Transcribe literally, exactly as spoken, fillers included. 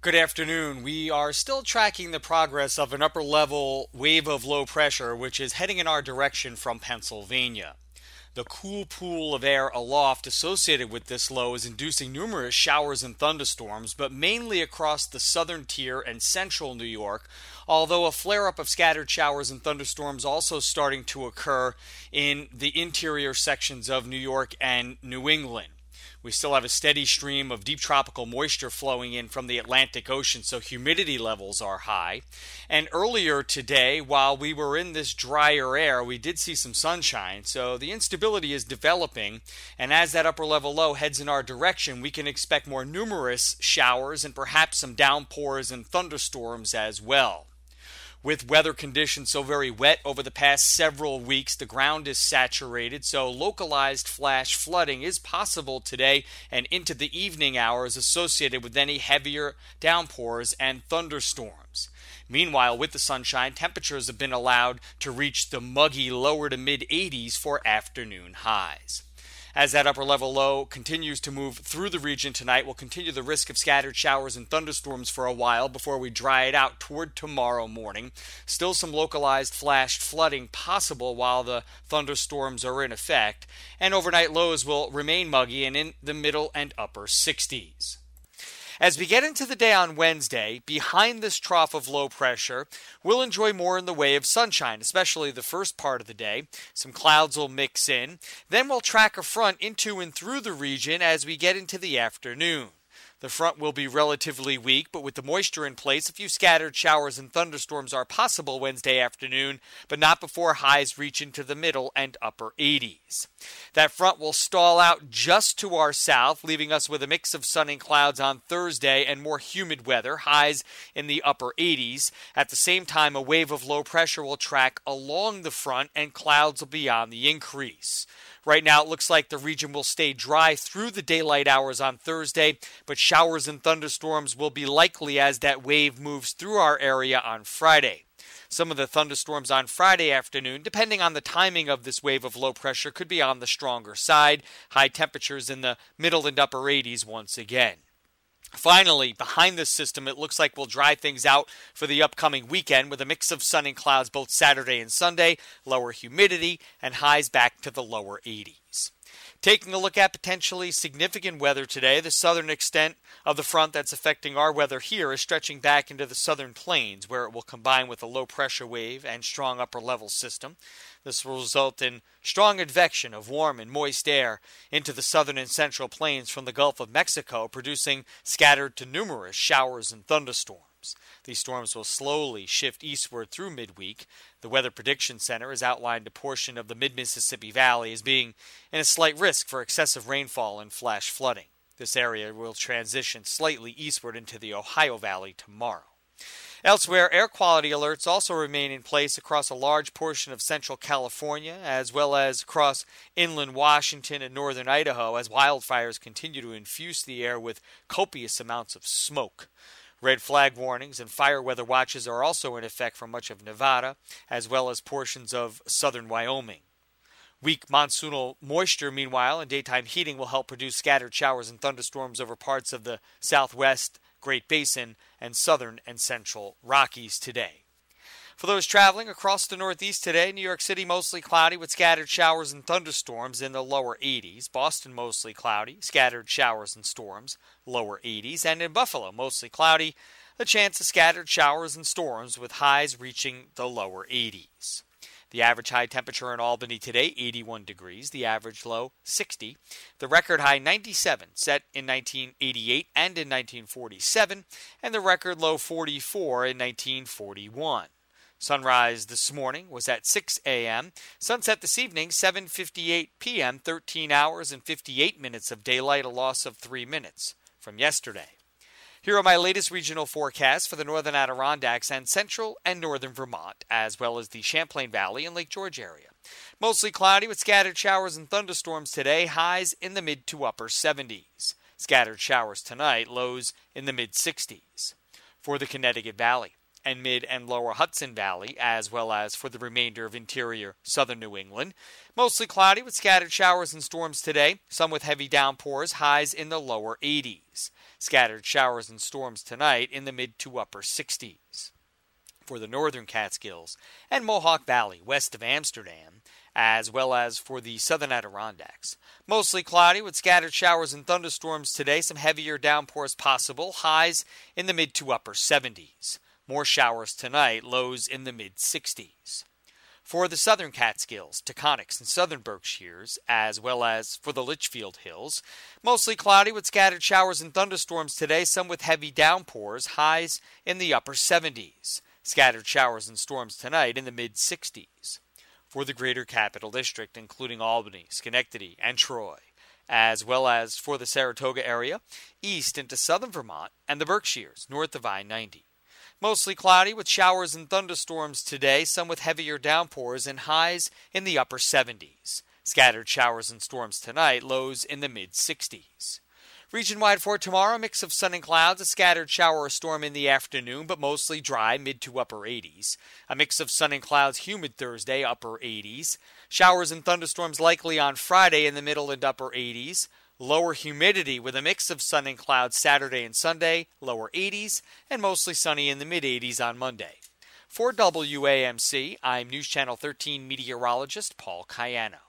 Good afternoon. We are still tracking the progress of an upper level wave of low pressure which is heading in our direction from Pennsylvania. The cool pool of air aloft associated with this low is inducing numerous showers and thunderstorms, but mainly across the southern tier and central New York, although a flare-up of scattered showers and thunderstorms also starting to occur in the interior sections of New York and New England. We still have a steady stream of deep tropical moisture flowing in from the Atlantic Ocean, so humidity levels are high. And earlier today, while we were in this drier air, we did see some sunshine, so the instability is developing. And as that upper level low heads in our direction, we can expect more numerous showers and perhaps some downpours and thunderstorms as well. With weather conditions so very wet over the past several weeks, the ground is saturated, so localized flash flooding is possible today and into the evening hours associated with any heavier downpours and thunderstorms. Meanwhile, with the sunshine, temperatures have been allowed to reach the muggy lower to mid eighties for afternoon highs. As that upper level low continues to move through the region tonight, we'll continue the risk of scattered showers and thunderstorms for a while before we dry it out toward tomorrow morning. Still some localized flash flooding possible while the thunderstorms are in effect, and overnight lows will remain muggy and in the middle and upper sixties. As we get into the day on Wednesday, behind this trough of low pressure, we'll enjoy more in the way of sunshine, especially the first part of the day. Some clouds will mix in. Then we'll track a front into and through the region as we get into the afternoon. The front will be relatively weak, but with the moisture in place, a few scattered showers and thunderstorms are possible Wednesday afternoon, but not before highs reach into the middle and upper eighties. That front will stall out just to our south, leaving us with a mix of sun and clouds on Thursday and more humid weather, highs in the upper eighties. At the same time, a wave of low pressure will track along the front and clouds will be on the increase. Right now, it looks like the region will stay dry through the daylight hours on Thursday, but showers and thunderstorms will be likely as that wave moves through our area on Friday. Some of the thunderstorms on Friday afternoon, depending on the timing of this wave of low pressure, could be on the stronger side. High temperatures in the middle and upper eighties once again. Finally, behind this system, it looks like we'll dry things out for the upcoming weekend with a mix of sun and clouds both Saturday and Sunday, lower humidity, and highs back to the lower eighties. Taking a look at potentially significant weather today, the southern extent of the front that's affecting our weather here is stretching back into the southern plains, where it will combine with a low-pressure wave and strong upper-level system. This will result in strong advection of warm and moist air into the southern and central plains from the Gulf of Mexico, producing scattered to numerous showers and thunderstorms. These storms will slowly shift eastward through midweek. The Weather Prediction Center has outlined a portion of the mid-Mississippi Valley as being in a slight risk for excessive rainfall and flash flooding. This area will transition slightly eastward into the Ohio Valley tomorrow. Elsewhere, air quality alerts also remain in place across a large portion of central California, as well as across inland Washington and northern Idaho, as wildfires continue to infuse the air with copious amounts of smoke. Red flag warnings and fire weather watches are also in effect for much of Nevada, as well as portions of southern Wyoming. Weak monsoonal moisture, meanwhile, and daytime heating will help produce scattered showers and thunderstorms over parts of the southwest, Great Basin, and southern and central Rockies today. For those traveling across the Northeast today, New York City mostly cloudy with scattered showers and thunderstorms in the lower eighties. Boston mostly cloudy, scattered showers and storms, lower eighties. And in Buffalo mostly cloudy, a chance of scattered showers and storms with highs reaching the lower eighties. The average high temperature in Albany today, eighty-one degrees. The average low, sixty. The record high, ninety-seven, set in nineteen eighty-eight and in nineteen forty-seven. And the record low, forty-four, in nineteen forty-one. Sunrise this morning was at six a.m. Sunset this evening, seven fifty-eight p.m., thirteen hours and fifty-eight minutes of daylight, a loss of three minutes from yesterday. Here are my latest regional forecasts for the northern Adirondacks and central and northern Vermont, as well as the Champlain Valley and Lake George area. Mostly cloudy with scattered showers and thunderstorms today, highs in the mid to upper seventies. Scattered showers tonight, lows in the mid sixties. For the Connecticut Valley, and mid and lower Hudson Valley, as well as for the remainder of interior southern New England. Mostly cloudy with scattered showers and storms today, some with heavy downpours, highs in the lower eighties. Scattered showers and storms tonight in the mid to upper sixties. For the northern Catskills and Mohawk Valley west of Amsterdam, as well as for the southern Adirondacks. Mostly cloudy with scattered showers and thunderstorms today, some heavier downpours possible, highs in the mid to upper seventies. More showers tonight, lows in the mid sixties. For the southern Catskills, Taconics, and southern Berkshires, as well as for the Litchfield Hills, mostly cloudy with scattered showers and thunderstorms today, some with heavy downpours, highs in the upper seventies. Scattered showers and storms tonight in the mid sixties. For the greater capital district, including Albany, Schenectady, and Troy, as well as for the Saratoga area, east into southern Vermont, and the Berkshires, north of I ninety. Mostly cloudy with showers and thunderstorms today, some with heavier downpours and highs in the upper seventies. Scattered showers and storms tonight, lows in the mid sixties. Region-wide for tomorrow, a mix of sun and clouds, a scattered shower or storm in the afternoon, but mostly dry, mid to upper eighties. A mix of sun and clouds, humid Thursday, upper eighties. Showers and thunderstorms likely on Friday in the middle and upper eighties. Lower humidity with a mix of sun and clouds Saturday and Sunday, lower eighties, and mostly sunny in the mid-eighties on Monday. For W A M C, I'm News Channel thirteen meteorologist Paul Cayano.